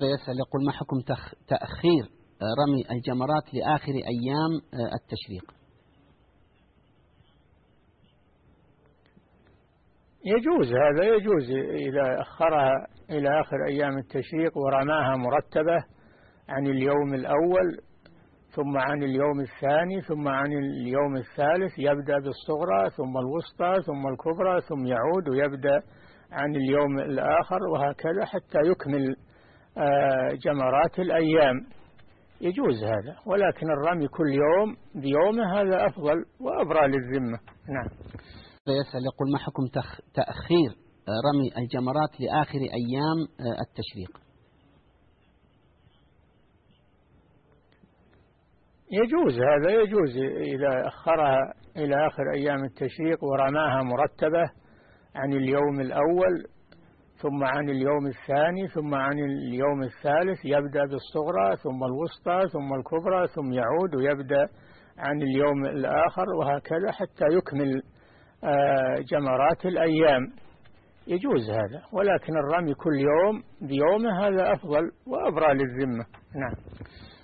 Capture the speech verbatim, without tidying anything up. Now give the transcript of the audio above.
فيسأل يقول: ما حكم تخ... تأخير رمي الجمرات لآخر أيام التشريق؟ يجوز هذا، يجوز إذا أخرها إلى آخر أيام التشريق ورماها مرتبة عن اليوم الأول ثم عن اليوم الثاني ثم عن اليوم الثالث، يبدأ بالصغرى ثم الوسطى ثم الكبرى ثم يعود ويبدأ عن اليوم الآخر وهكذا حتى يكمل جمرات الأيام. يجوز هذا، ولكن الرمي كل يوم بيومه هذا أفضل وأبرى للذمة. نعم. فيسأل يقول: ما حكم تخ... تأخير رمي الجمرات لآخر أيام التشريق؟ يجوز هذا، يجوز إذا أخرها إلى آخر أيام التشريق ورماها مرتبة عن اليوم الأول ثم عن اليوم الثاني ثم عن اليوم الثالث، يبدأ بالصغرى ثم الوسطى ثم الكبرى ثم يعود ويبدأ عن اليوم الآخر وهكذا حتى يكمل جمرات الأيام. يجوز هذا، ولكن الرمي كل يوم بيومه هذا أفضل وأبرى للذمة. نعم.